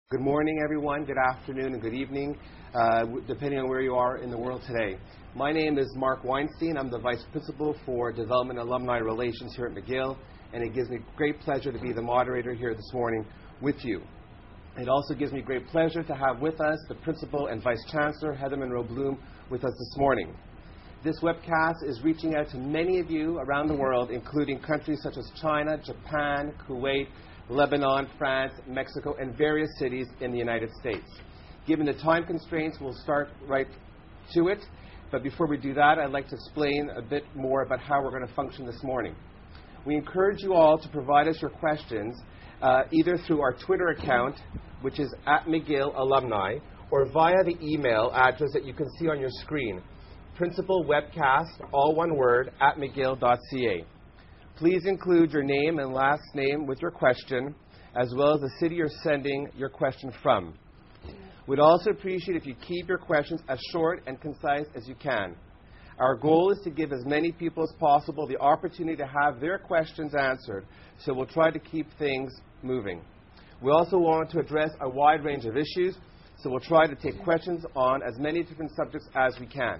Good morning, everyone. Good afternoon and good evening, depending on where you are in the world today. My name is Mark Weinstein. I'm the Vice Principal for Development and Alumni Relations here at McGill, and it gives me great pleasure to be the moderator here this morning with you. It also gives me great pleasure to have with us the Principal and Vice Chancellor, Heather Monroe Bloom, with us this morning. This webcast is reaching out to many of you around the world, including countries such as China, Japan, Kuwait, Lebanon, France, Mexico, and various cities in the United States. Given the time constraints, we'll start right to it. But before we do that, I'd like to explain a bit more about how we're going to function this morning. We encourage you all to provide us your questions either through our Twitter account, which is @McGill_alumni, or via the email address that you can see on your screen, principalwebcast, all one word, @mcgill.ca. Please include your name and last name with your question, as well as the city you're sending your question from. We'd also appreciate if you keep your questions as short and concise as you can. Our goal is to give as many people as possible the opportunity to have their questions answered, so we'll try to keep things moving. We also want to address a wide range of issues, so we'll try to take questions on as many different subjects as we can.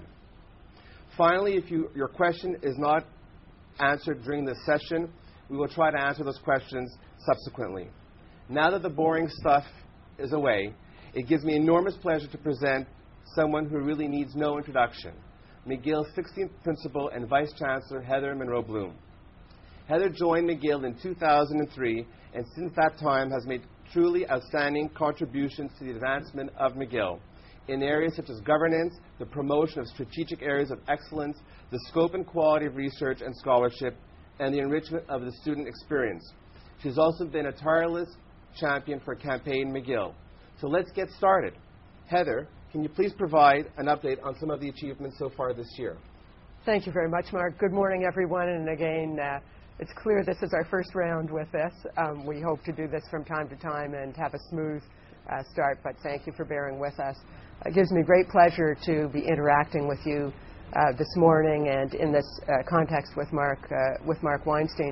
Finally, if your question is not answered during this session, we will try to answer those questions subsequently. Now that the boring stuff is away, it gives me enormous pleasure to present someone who really needs no introduction, McGill's 16th Principal and Vice Chancellor, Heather Monroe Bloom. Heather joined McGill in 2003, and since that time has made truly outstanding contributions to the advancement of McGill in areas such as governance, the promotion of strategic areas of excellence, the scope and quality of research and scholarship, and the enrichment of the student experience. She's also been a tireless champion for Campaign McGill. So let's get started. Heather, can you please provide an update on some of the achievements so far this year? Thank you very much, Mark. Good morning, everyone. And again, it's clear this is our first round with this. We hope to do this from time to time and have a smooth start, but thank you for bearing with us. It gives me great pleasure to be interacting with you this morning and in this context with Mark Weinstein.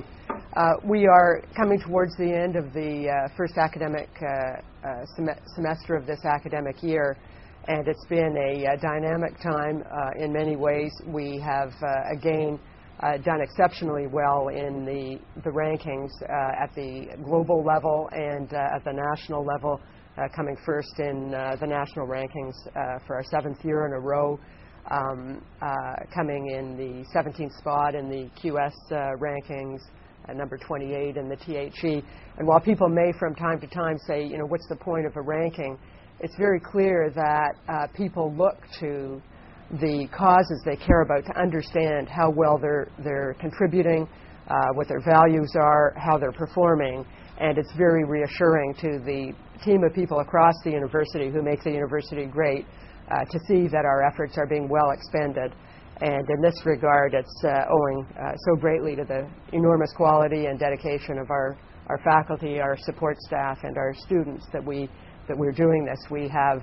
We are coming towards the end of the first academic semester of this academic year, and it's been a dynamic time in many ways. We have, again, done exceptionally well in the rankings at the global level and at the national level, coming first in the national rankings for our 7th year in a row, coming in the 17th spot in the QS rankings, number 28 in the THE. And while people may from time to time say, you know, what's the point of a ranking, it's very clear that people look to the causes they care about to understand how well they're contributing, what their values are, how they're performing. And it's very reassuring to the team of people across the university who make the university great to see that our efforts are being well expended. And in this regard, it's owing so greatly to the enormous quality and dedication of our faculty, our support staff, and our students that we're doing this. We have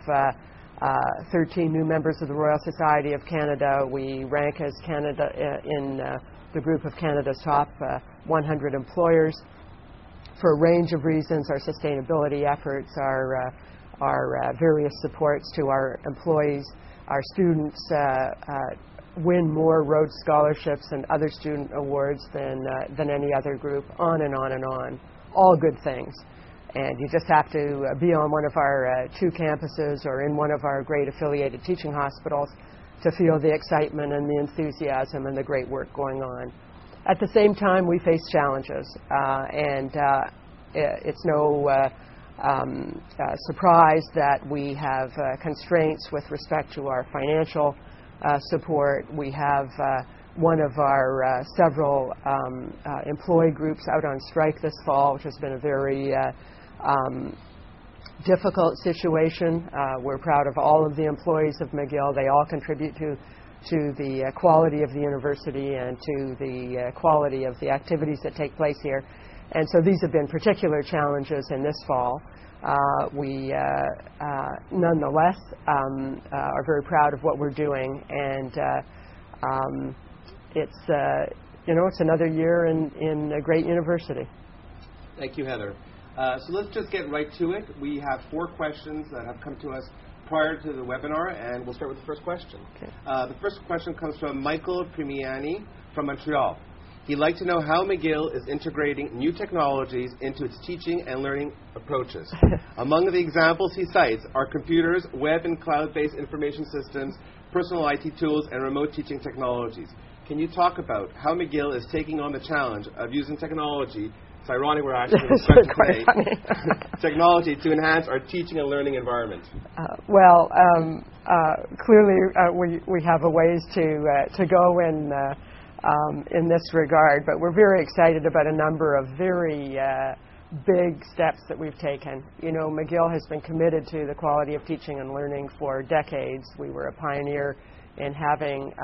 13 new members of the Royal Society of Canada. We rank as Canada in the group of Canada's top 100 employers. For a range of reasons, our sustainability efforts, our various supports to our employees, our students win more Rhodes Scholarships and other student awards than any other group, on and on and on. All good things. And you just have to be on one of our 2 campuses or in one of our great affiliated teaching hospitals to feel the excitement and the enthusiasm and the great work going on. At the same time, we face challenges, and it's no surprise that we have constraints with respect to our financial support. We have one of our several employee groups out on strike this fall, which has been a very difficult situation. We're proud of all of the employees of McGill. They all contribute to the quality of the university and to the quality of the activities that take place here. And so these have been particular challenges in this fall. We nonetheless are very proud of what we're doing, and it's another year in a great university. Thank you, Heather. So let's just get right to it. We have 4 questions that have come to us prior to the webinar, and we'll start with the first question. Okay. The first question comes from Michael Primiani from Montreal. He'd like to know how McGill is integrating new technologies into its teaching and learning approaches. Among the examples he cites are computers, web and cloud-based information systems, personal IT tools, and remote teaching technologies. Can you talk about how McGill is taking on the challenge of using technology? It's ironic we're actually today. Technology to enhance our teaching and learning environment. Clearly we have a ways to go in this regard, but we're very excited about a number of very big steps that we've taken. You know, McGill has been committed to the quality of teaching and learning for decades. We were a pioneer in having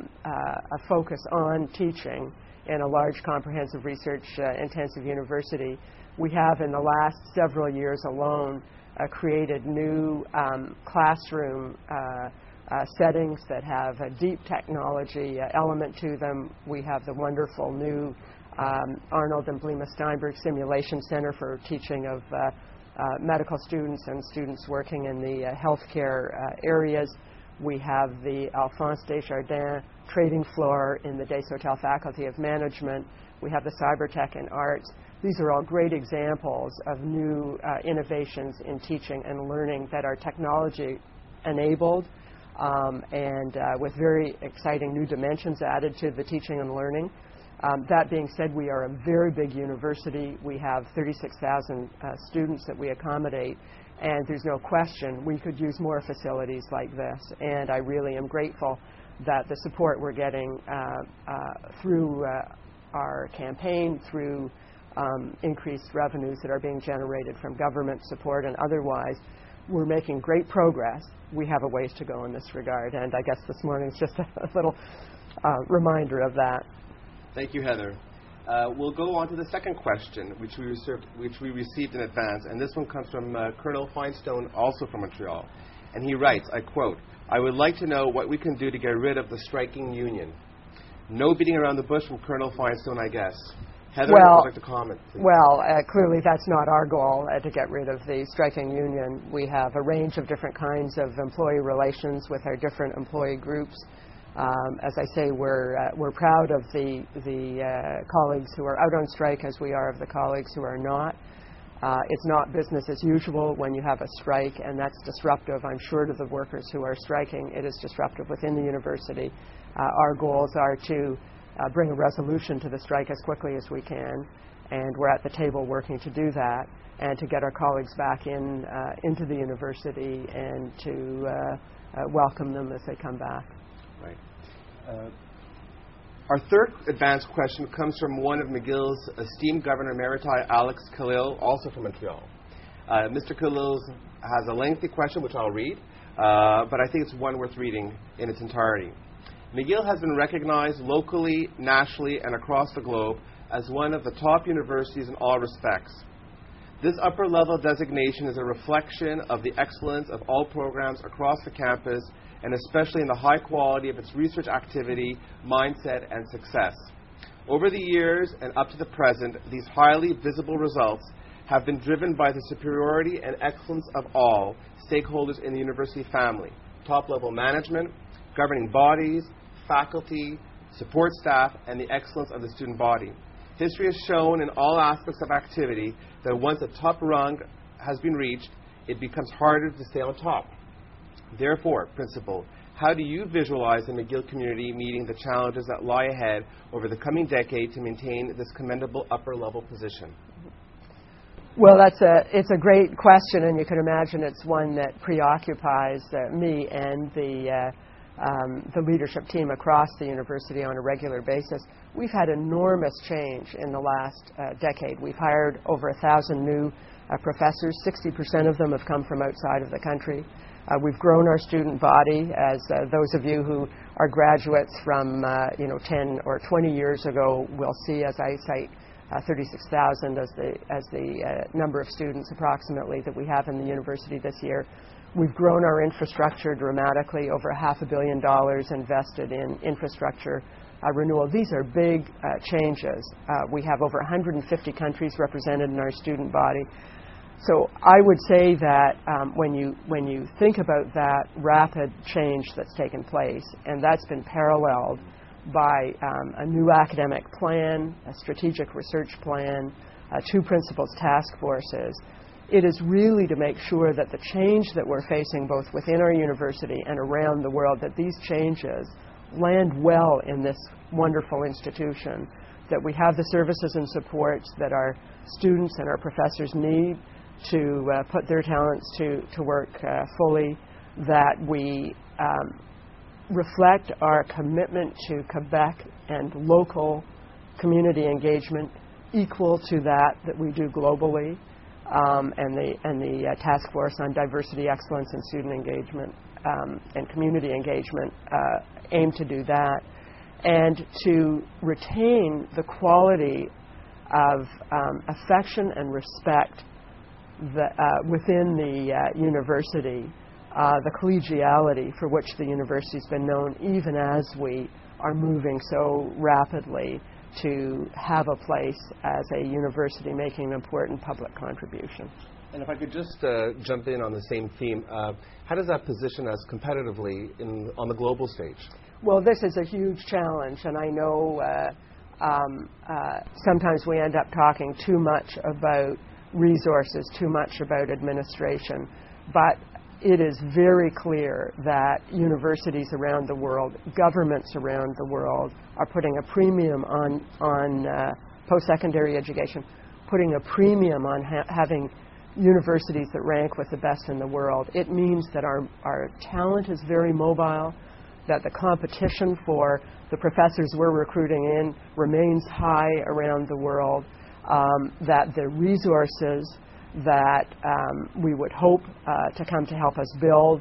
a focus on teaching in a large, comprehensive, research-intensive university. We have, in the last several years alone, created new classroom settings that have a deep technology element to them. We have the wonderful new Arnold and Blima Steinberg Simulation Center for teaching of medical students and students working in the healthcare areas. We have the Alphonse Desjardins trading floor in the Desautels Faculty of Management. We have the Cybertech and Arts. These are all great examples of new innovations in teaching and learning that are technology enabled and with very exciting new dimensions added to the teaching and learning. That being said, we are a very big university. We have 36,000 students that we accommodate, and there's no question we could use more facilities like this. And I really am grateful that the support we're getting through our campaign, through increased revenues that are being generated from government support and otherwise, we're making great progress. We have a ways to go in this regard, and I guess this morning is just a little reminder of that. Thank you, Heather. We'll go on to the second question, which we received in advance, and this one comes from Colonel Feinstone, also from Montreal. And he writes, I quote, "I would like to know what we can do to get rid of the striking union." No beating around the bush from Colonel Feinstone, I guess. Heather, would you like to comment, please? Clearly that's not our goal, to get rid of the striking union. We have a range of different kinds of employee relations with our different employee groups. As I say, we're proud of the colleagues who are out on strike, as we are of the colleagues who are not. It's not business as usual when you have a strike, and that's disruptive, I'm sure, to the workers who are striking. It is disruptive within the university. Our goals are to bring a resolution to the strike as quickly as we can, and we're at the table working to do that, and to get our colleagues back into the university and to welcome them as they come back. Right. Our third advanced question comes from one of McGill's esteemed Governor Emeriti, Alex Khalil, also from Montreal. Mr. Khalil has a lengthy question, which I'll read, but I think it's one worth reading in its entirety. McGill has been recognized locally, nationally, and across the globe as one of the top universities in all respects. This upper-level designation is a reflection of the excellence of all programs across the campus, and especially in the high quality of its research activity, mindset, and success. Over the years and up to the present, these highly visible results have been driven by the superiority and excellence of all stakeholders in the university family: top-level management, governing bodies, faculty, support staff, and the excellence of the student body. History has shown in all aspects of activity that once a top rung has been reached, it becomes harder to stay on top. Therefore, Principal, how do you visualize the McGill community meeting the challenges that lie ahead over the coming decade to maintain this commendable upper-level position? Well, it's a great question, and you can imagine it's one that preoccupies me and the leadership team across the university on a regular basis. We've had enormous change in the last decade. We've hired over 1,000 new professors. 60% of them have come from outside of the country. We've grown our student body, as those of you who are graduates from 10 or 20 years ago will see, as I cite 36,000 as the number of students approximately that we have in the university this year. We've grown our infrastructure dramatically, over $500 million invested in infrastructure renewal. These are big changes. We have over 150 countries represented in our student body. So I would say that when you think about that rapid change that's taken place, and that's been paralleled by a new academic plan, a strategic research plan, 2 principals task forces, it is really to make sure that the change that we're facing both within our university and around the world, that these changes land well in this wonderful institution, that we have the services and supports that our students and our professors need to put their talents to work fully, that we reflect our commitment to Quebec and local community engagement equal to that we do globally, and the Task Force on Diversity, Excellence, and Student Engagement and Community Engagement aim to do that, and to retain the quality of affection and respect within the university, the collegiality for which the university's been known, even as we are moving so rapidly to have a place as a university making an important public contribution. And if I could just jump in on the same theme, how does that position us competitively on the global stage? Well, this is a huge challenge, and I know sometimes we end up talking too much about resources, too much about administration, but it is very clear that universities around the world, governments around the world, are putting a premium on post-secondary education, putting a premium on having universities that rank with the best in the world. It means that our talent is very mobile, that the competition for the professors we're recruiting in remains high around the world, that the resources that we would hope to come to help us build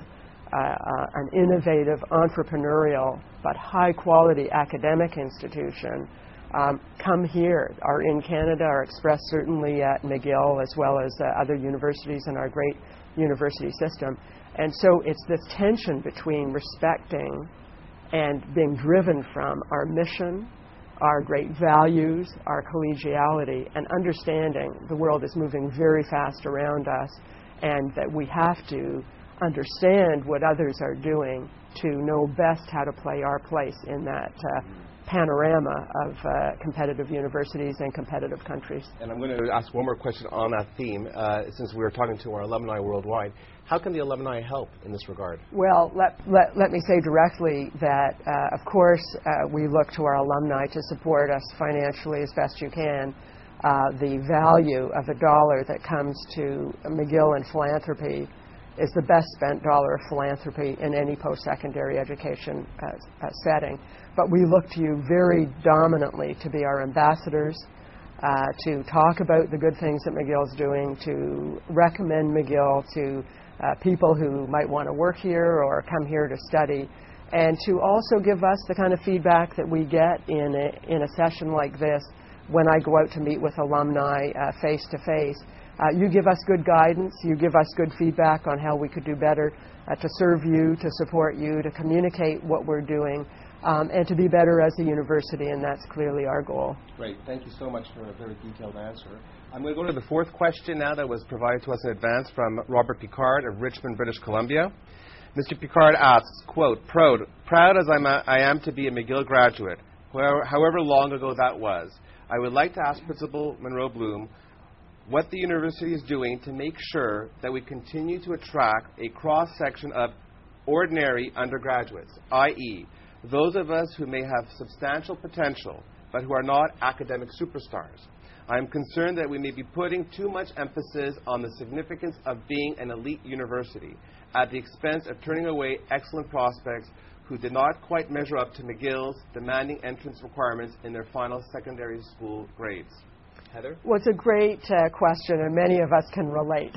an innovative, entrepreneurial, but high-quality academic institution come here, are in Canada, are expressed certainly at McGill as well as other universities in our great university system. And so it's this tension between respecting and being driven from our mission, our great values, our collegiality, and understanding the world is moving very fast around us, and that we have to understand what others are doing to know best how to play our place in that panorama of competitive universities and competitive countries. And I'm going to ask one more question on that theme, since we were talking to our alumni worldwide. How can the alumni help in this regard? Well, let me say directly that, of course, we look to our alumni to support us financially as best you can. The value of a dollar that comes to McGill and philanthropy is the best spent dollar of philanthropy in any post-secondary education setting. But we look to you very dominantly to be our ambassadors, to talk about the good things that McGill's doing, to recommend McGill to people who might want to work here or come here to study, and to also give us the kind of feedback that we get in a session like this when I go out to meet with alumni face-to-face. You give us good guidance, you give us good feedback on how we could do better to serve you, to support you, to communicate what we're doing, and to be better as a university, and that's clearly our goal. Great. Thank you so much for a very detailed answer. I'm going to go to the fourth question now that was provided to us in advance from Robert Picard of Richmond, British Columbia. Mr. Picard asks, quote, proud as I am to be a McGill graduate, however long ago that was, I would like to ask Principal Monroe-Bloom what the university is doing to make sure that we continue to attract a cross-section of ordinary undergraduates, i.e., those of us who may have substantial potential but who are not academic superstars. I am concerned that we may be putting too much emphasis on the significance of being an elite university at the expense of turning away excellent prospects who did not quite measure up to McGill's demanding entrance requirements in their final secondary school grades. Heather? Well, it's a great question, and many of us can relate.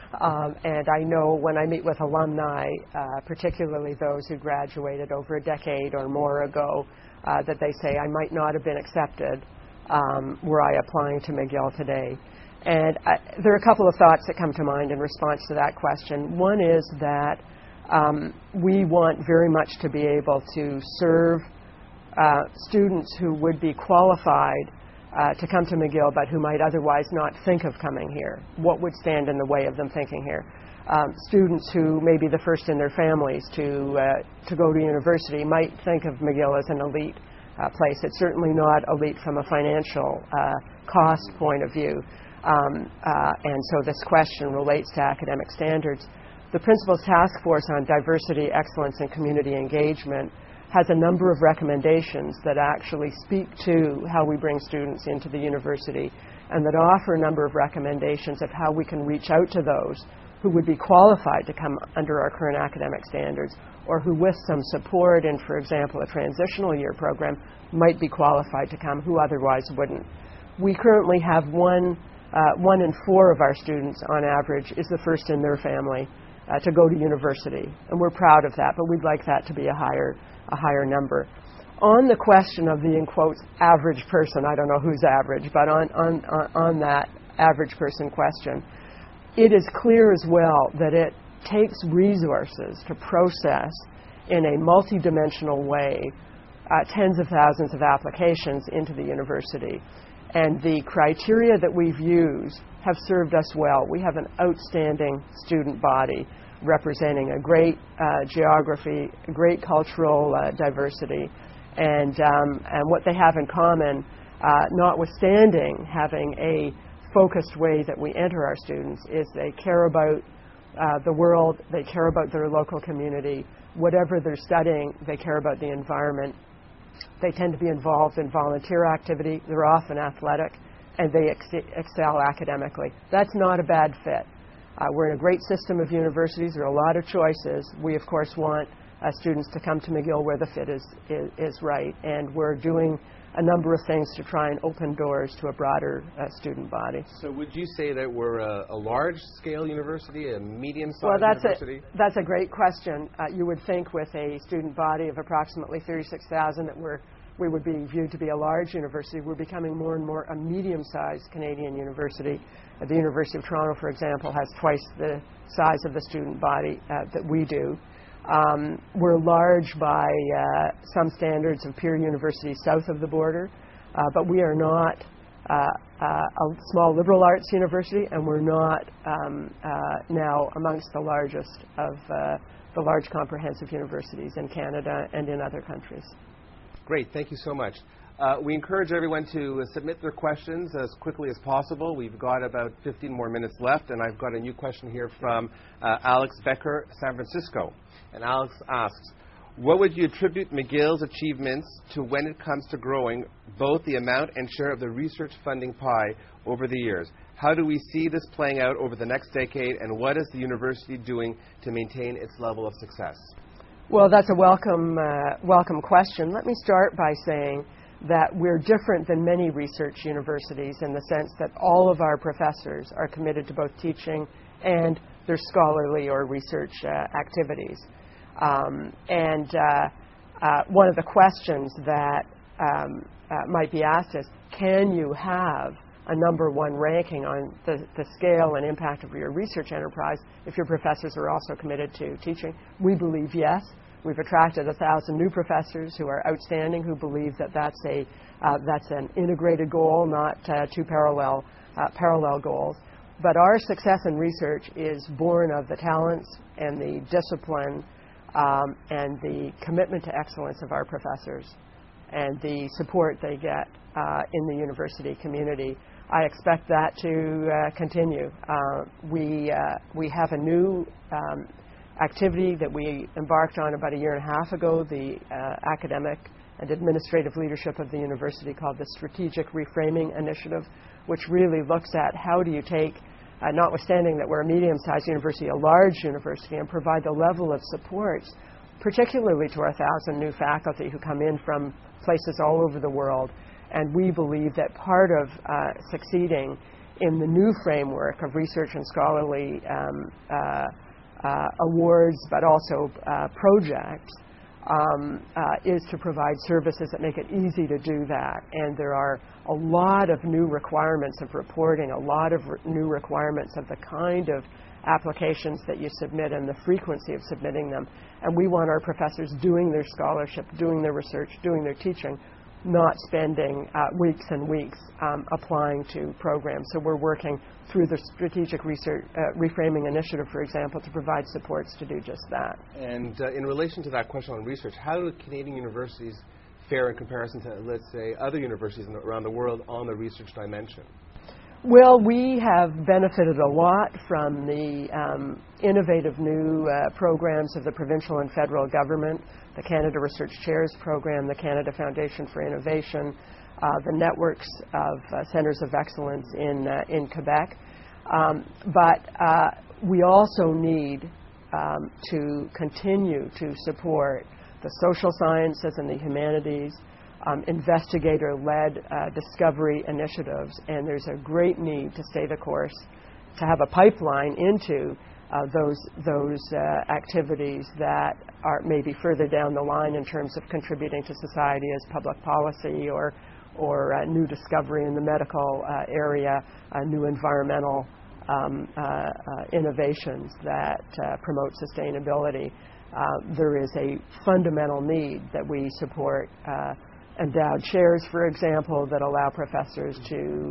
And I know when I meet with alumni, particularly those who graduated over a decade or more ago, that they say, I might not have been accepted were I applying to McGill today. And there are a couple of thoughts that come to mind in response to that question. One is that we want very much to be able to serve students who would be qualified to come to McGill but who might otherwise not think of coming here. What would stand in the way of them thinking here? Students who may be the first in their families to go to university might think of McGill as an elite place. It's certainly not elite from a financial cost point of view. And so this question relates to academic standards. The Principal's Task Force on Diversity, Excellence, and Community Engagement has a number of recommendations that actually speak to how we bring students into the university and that offer a number of recommendations of how we can reach out to those who would be qualified to come under our current academic standards or who with some support in, for example, a transitional year program might be qualified to come who otherwise wouldn't. We currently have one in four of our students on average is the first in their family to go to university, and we're proud of that, but we'd like that to be a higher number. On the question of the, in quotes, average person, I don't know who's average, but on that average person question, it is clear as well that it takes resources to process in a multidimensional way tens of thousands of applications into the university. And the criteria that we've used have served us well. We have an outstanding student body representing a great geography, a great cultural diversity, and what they have in common, notwithstanding having a focused way that we enter our students, is they care about the world, they care about their local community. Whatever they're studying, they care about the environment. They tend to be involved in volunteer activity. They're often athletic, and they excel academically. That's not a bad fit. We're in a great system of universities. There are a lot of choices. We, of course, want students to come to McGill where the fit is right, and we're doing a number of things to try and open doors to a broader student body. So would you say that we're a large-scale university, a medium-sized university? That's a great question. You would think with a student body of approximately 36,000 that we would be viewed to be a large university. We're becoming more and more a medium-sized Canadian university. The University of Toronto, for example, has twice the size of the student body that we do. We're large by some standards of peer universities south of the border, but we are not a small liberal arts university, and we're not now amongst the largest of the large comprehensive universities in Canada and in other countries. Great, thank you so much. We encourage everyone to submit their questions as quickly as possible. We've got about 15 more minutes left, and I've got a new question here from Alex Becker, San Francisco. And Alex asks, what would you attribute McGill's achievements to when it comes to growing both the amount and share of the research funding pie over the years? How do we see this playing out over the next decade, and what is the university doing to maintain its level of success? Well, that's a welcome question. Let me start by saying that we're different than many research universities in the sense that all of our professors are committed to both teaching and their scholarly or research activities. One of the questions that might be asked is, can you have a number one ranking on the scale and impact of your research enterprise if your professors are also committed to teaching? We believe yes. We've attracted 1,000 new professors who are outstanding, who believe that that's an integrated goal, not two parallel goals. But our success in research is born of the talents and the discipline and the commitment to excellence of our professors and the support they get in the university community. I expect that to continue. We have a new activity that we embarked on about a year and a half ago, the academic and administrative leadership of the university, called the Strategic Reframing Initiative, which really looks at how do you take, notwithstanding that we're a medium-sized university, a large university, and provide the level of supports, particularly to our 1,000 new faculty who come in from places all over the world. And we believe that part of succeeding in the new framework of research and scholarly awards, but also projects, is to provide services that make it easy to do that. And there are a lot of new requirements of reporting, a lot of new requirements of the kind of applications that you submit and the frequency of submitting them. And we want our professors doing their scholarship, doing their research, doing their teaching, not spending weeks and weeks applying to programs. So we're working through the Strategic Research Reframing Initiative, for example, to provide supports to do just that. And in relation to that question on research, how do Canadian universities fare in comparison to, let's say, other universities around the world on the research dimension? Well, we have benefited a lot from the innovative new programs of the provincial and federal government, the Canada Research Chairs Program, the Canada Foundation for Innovation, the networks of centres of excellence in Quebec. But we also need to continue to support the social sciences and the humanities, investigator-led discovery initiatives, and there's a great need to stay the course, to have a pipeline into those activities that are maybe further down the line in terms of contributing to society as public policy or new discovery in the medical area, new environmental innovations that promote sustainability. There is a fundamental need that we support endowed chairs, for example, that allow professors to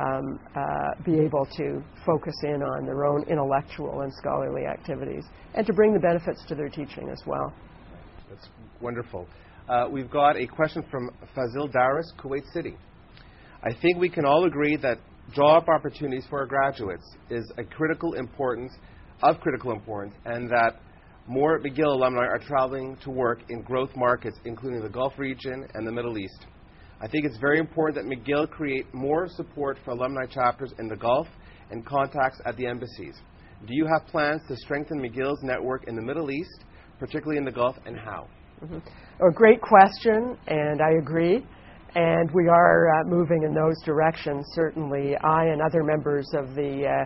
be able to focus in on their own intellectual and scholarly activities and to bring the benefits to their teaching as well. That's wonderful. We've got a question from Fazil Daris, Kuwait City. I think we can all agree that job opportunities for our graduates is of critical importance, and that more McGill alumni are traveling to work in growth markets, including the Gulf region and the Middle East. I think it's very important that McGill create more support for alumni chapters in the Gulf and contacts at the embassies. Do you have plans to strengthen McGill's network in the Middle East, particularly in the Gulf, and how? A great question, and I agree. And we are moving in those directions, certainly. I and other members of the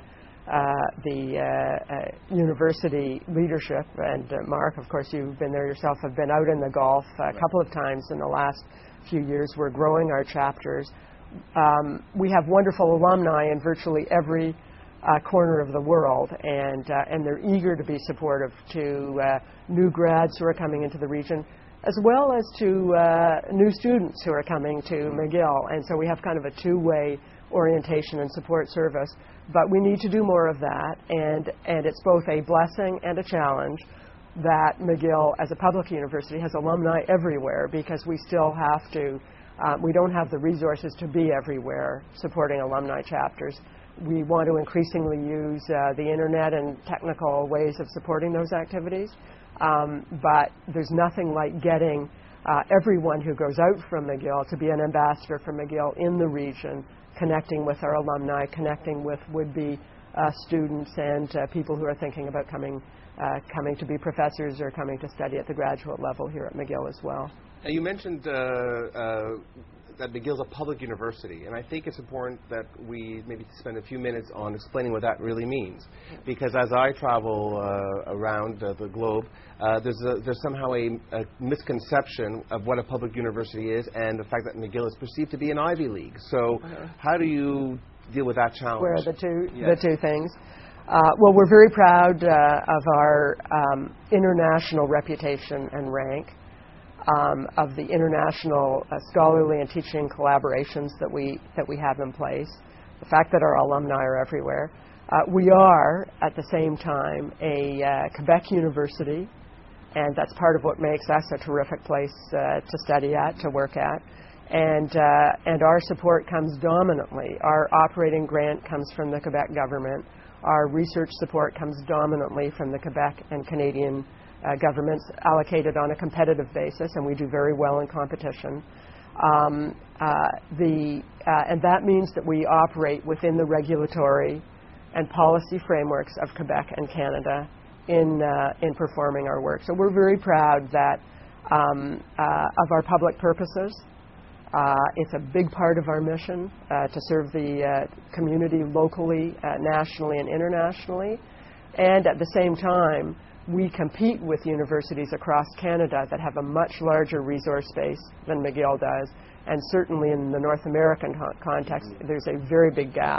university leadership, and Mark, of course, you've been there yourself, have been out in the Gulf a couple of times in the last few years. We're growing our chapters. We have wonderful alumni in virtually every corner of the world, and they're eager to be supportive to new grads who are coming into the region, as well as to new students who are coming to McGill. And so we have kind of a two-way orientation and support service. But we need to do more of that, and it's both a blessing and a challenge that McGill, as a public university, has alumni everywhere, because we still have to, we don't have the resources to be everywhere supporting alumni chapters. We want to increasingly use the internet and technical ways of supporting those activities, but there's nothing like getting everyone who goes out from McGill to be an ambassador for McGill in the region, connecting with our alumni, connecting with would-be students and people who are thinking about coming to be professors or coming to study at the graduate level here at McGill as well. Now, you mentioned that McGill's a public university, and I think it's important that we maybe spend a few minutes on explaining what that really means. Because as I travel around the globe, there's somehow a misconception of what a public university is, and the fact that McGill is perceived to be an Ivy League. So how do you deal with that challenge? Where are the two things? Well, we're very proud of our international reputation and rank, of the international scholarly and teaching collaborations that we have in place, the fact that our alumni are everywhere. We are, at the same time, a Quebec university, and that's part of what makes us a terrific place to study at, to work at. And our support comes dominantly. Our operating grant comes from the Quebec government. Our research support comes dominantly from the Quebec and Canadian governments, allocated on a competitive basis, and we do very well in competition. And that means that we operate within the regulatory and policy frameworks of Quebec and Canada in performing our work. So we're very proud that of our public purposes. It's a big part of our mission to serve the community locally, nationally, and internationally. And at the same time, we compete with universities across Canada that have a much larger resource base than McGill does. And certainly in the North American context, there's a very big gap.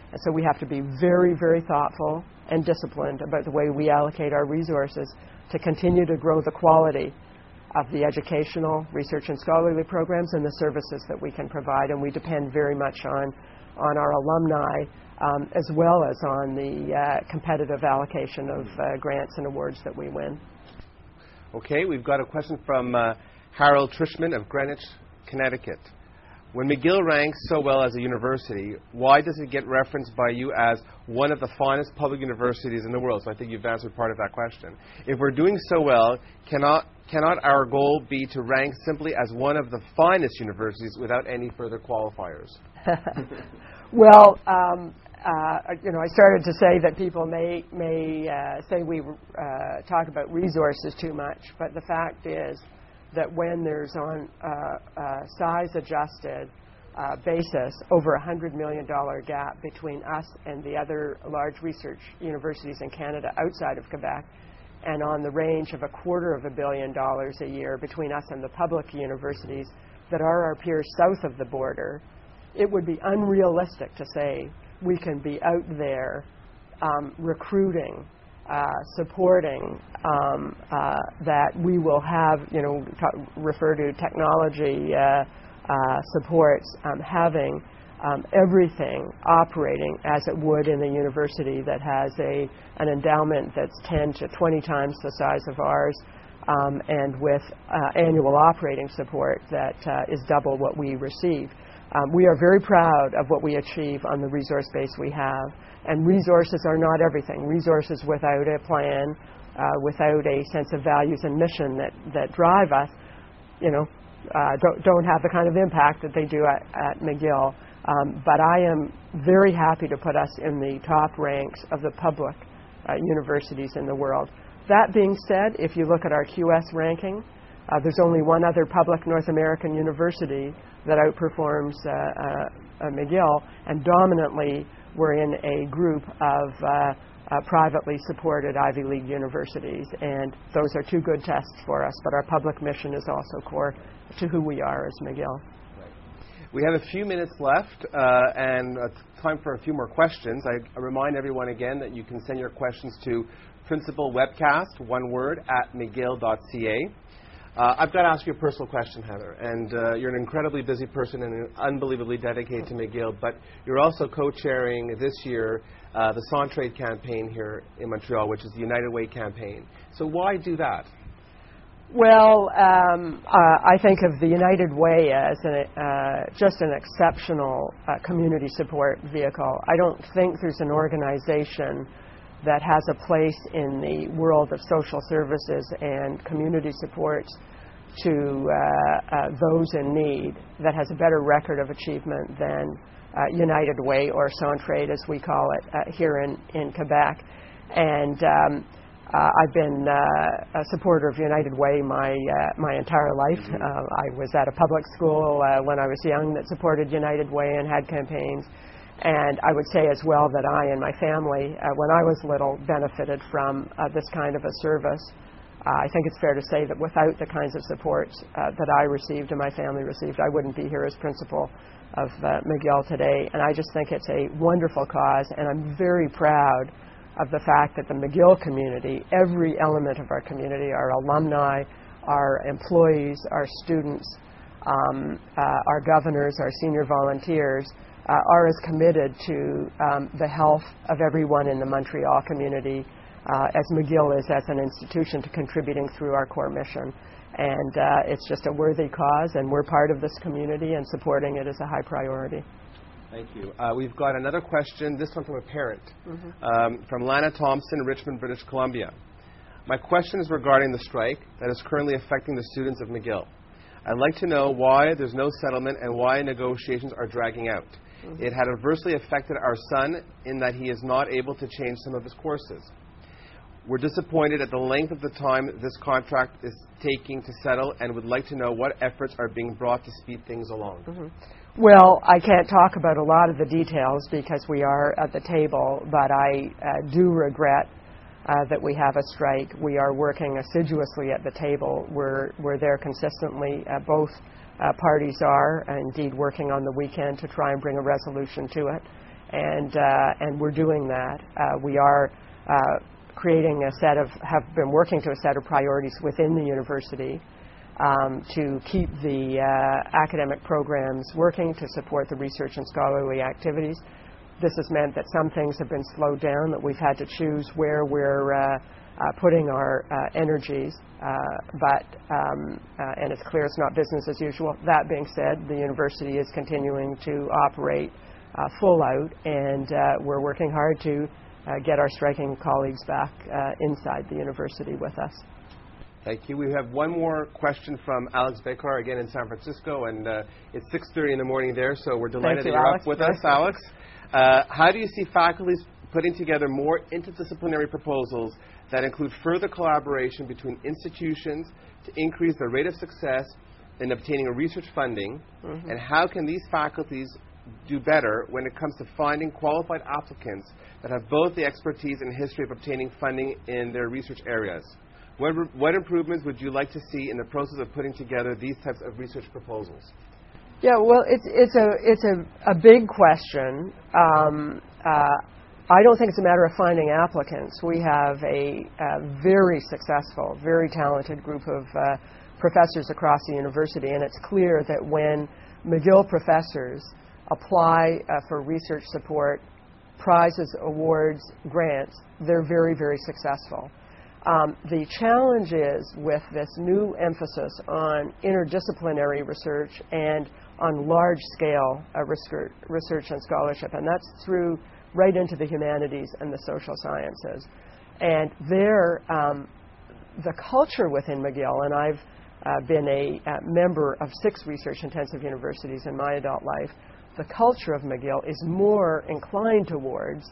And so we have to be very, very thoughtful and disciplined about the way we allocate our resources to continue to grow the quality of the educational, research and scholarly programs and the services that we can provide. And we depend very much on our alumni as well as on the competitive allocation of grants and awards that we win. Okay, we've got a question from Harold Trishman of Greenwich, Connecticut. When McGill ranks so well as a university, why does it get referenced by you as one of the finest public universities in the world? So I think you've answered part of that question. If we're doing so well, cannot our goal be to rank simply as one of the finest universities without any further qualifiers? Well, I started to say that people may say we talk about resources too much, but the fact is that when there's on a size-adjusted basis over $100 million gap between us and the other large research universities in Canada outside of Quebec, and on the range of $250 million a year between us and the public universities that are our peers south of the border, it would be unrealistic to say we can be out there recruiting, supporting, that we will have, refer to technology supports, having everything operating as it would in a university that has an endowment that's 10 to 20 times the size of ours, and with annual operating support that is double what we receive. We are very proud of what we achieve on the resource base we have, and resources are not everything. Resources without a plan, without a sense of values and mission that drive us, don't have the kind of impact that they do at McGill. But I am very happy to put us in the top ranks of the public universities in the world. That being said, if you look at our QS ranking, there's only one other public North American university that outperforms McGill, and dominantly we're in a group of privately supported Ivy League universities, and those are two good tests for us, but our public mission is also core to who we are as McGill. We have a few minutes left and time for a few more questions. I remind everyone again that you can send your questions to principalwebcast, one word, @mcgill.ca. I've got to ask you a personal question, Heather, and you're an incredibly busy person and unbelievably dedicated to McGill, but you're also co-chairing this year the Centraide campaign here in Montreal, which is the United Way campaign. So why do that? Well, I think of the United Way as just an exceptional community support vehicle. I don't think there's an organization that has a place in the world of social services and community supports to those in need that has a better record of achievement than United Way, or Centraide as we call it here in Quebec. And I've been a supporter of United Way my entire life. I was at a public school when I was young that supported United Way and had campaigns. And I would say as well that I and my family, when I was little, benefited from this kind of a service. I think it's fair to say that without the kinds of supports that I received and my family received, I wouldn't be here as principal of McGill today. And I just think it's a wonderful cause, and I'm very proud of the fact that the McGill community, every element of our community, our alumni, our employees, our students, our governors, our senior volunteers, are as committed to the health of everyone in the Montreal community as McGill is as an institution to contributing through our core mission. And it's just a worthy cause, and we're part of this community, and supporting it is a high priority. Thank you. We've got another question, this one from a parent, from Lana Thompson, Richmond, British Columbia. My question is regarding the strike that is currently affecting the students of McGill. I'd like to know why there's no settlement and why negotiations are dragging out. It had adversely affected our son in that he is not able to change some of his courses. We're disappointed at the length of the time this contract is taking to settle, and would like to know what efforts are being brought to speed things along. Well, I can't talk about a lot of the details because we are at the table, but I do regret that we have a strike. We are working assiduously at the table. We're there consistently. Both parties are indeed working on the weekend to try and bring a resolution to it. and we're doing that. We are creating have been working to a set of priorities within the university to keep the academic programs working, to support the research and scholarly activities. This has meant that some things have been slowed down, that we've had to choose where we're putting our energies, and it's clear it's not business as usual. That being said, the university is continuing to operate full out, and we're working hard to get our striking colleagues back inside the university with us. Thank you. We have one more question from Alex Bekar, again in San Francisco, and it's 6:30 in the morning there, so we're delighted that you're Alex. up with us, Alex. How do you see faculties putting together more interdisciplinary proposals that include further collaboration between institutions to increase the rate of success in obtaining a research funding, and how can these faculties do better when it comes to finding qualified applicants that have both the expertise and history of obtaining funding in their research areas? What improvements would you like to see in the process of putting together these types of research proposals? Yeah, well, it's a big question. I don't think it's a matter of finding applicants. We have a very successful, very talented group of professors across the university, and it's clear that when McGill professors apply for research support, prizes, awards, grants, they're very, very successful. The challenge is with this new emphasis on interdisciplinary research and on large-scale research and scholarship, and that's through right into the humanities and the social sciences. And there, the culture within McGill, and I've been a member of 6 research-intensive universities in my adult life, the culture of McGill is more inclined towards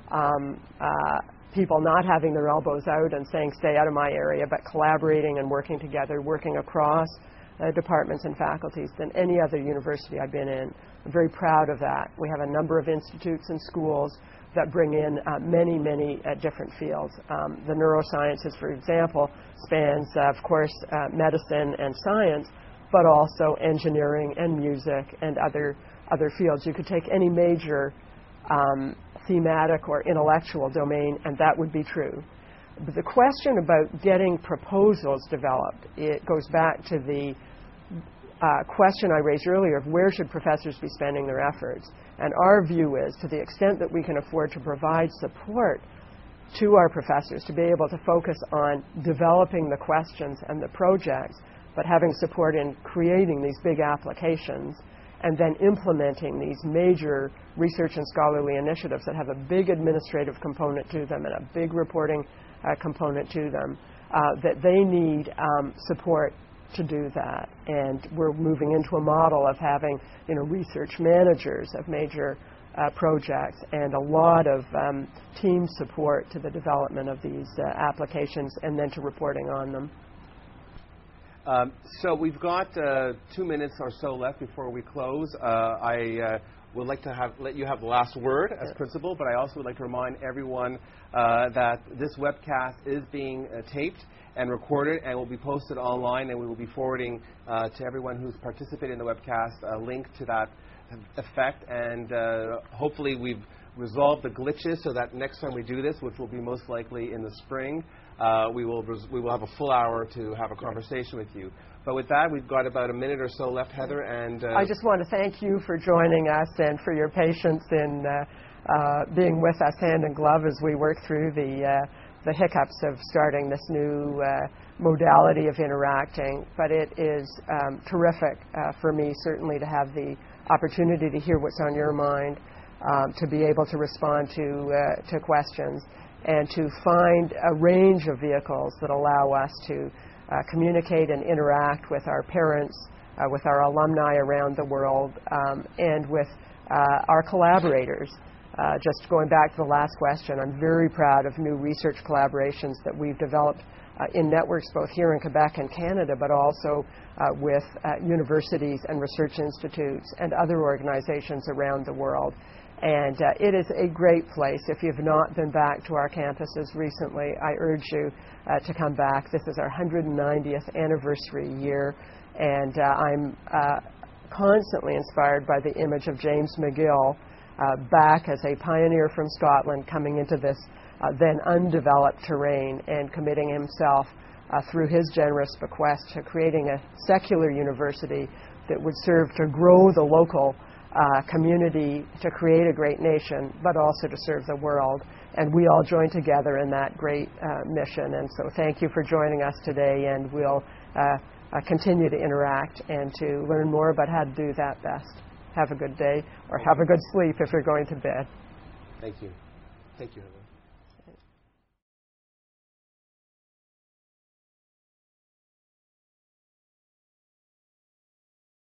people not having their elbows out and saying, stay out of my area, but collaborating and working together, working across departments and faculties than any other university I've been in. I'm very proud of that. We have a number of institutes and schools that bring in many, many different fields. The neurosciences, for example, spans, of course, medicine and science, but also engineering and music and other fields. You could take any major thematic or intellectual domain, and that would be true. But the question about getting proposals developed, it goes back to the question I raised earlier of where should professors be spending their efforts. And our view is, to the extent that we can afford to provide support to our professors to be able to focus on developing the questions and the projects, but having support in creating these big applications and then implementing these major research and scholarly initiatives that have a big administrative component to them and a big reporting component to them, that they need support to do that. And we're moving into a model of having, research managers of major projects and a lot of team support to the development of these applications and then to reporting on them. So we've got 2 minutes or so left before we close. I would like to let you have the last word as principal, but I also would like to remind everyone that this webcast is being taped and recorded and will be posted online, and we will be forwarding to everyone who's participated in the webcast a link to that effect, and hopefully we've resolved the glitches so that next time we do this, which will be most likely in the spring, we will have a full hour to have a conversation with you. But with that, we've got about a minute or so left, Heather. And I just want to thank you for joining us and for your patience in being with us hand in glove as we work through the hiccups of starting this new modality of interacting. But it is terrific for me, certainly, to have the opportunity to hear what's on your mind, to be able to respond to questions, and to find a range of vehicles that allow us to communicate and interact with our parents, with our alumni around the world, and with our collaborators. Just going back to the last question, I'm very proud of new research collaborations that we've developed in networks both here in Quebec and Canada, but also with universities and research institutes and other organizations around the world. And it is a great place. If you've not been back to our campuses recently, I urge you to come back. This is our 190th anniversary year, and I'm constantly inspired by the image of James McGill back as a pioneer from Scotland coming into this then undeveloped terrain and committing himself through his generous bequest to creating a secular university that would serve to grow the local community, to create a great nation, but also to serve the world. And we all join together in that great mission. And so thank you for joining us today, and we'll continue to interact and to learn more about how to do that best. Have a good day, or have a good sleep if you're going to bed. Thank you. Thank you, Heather.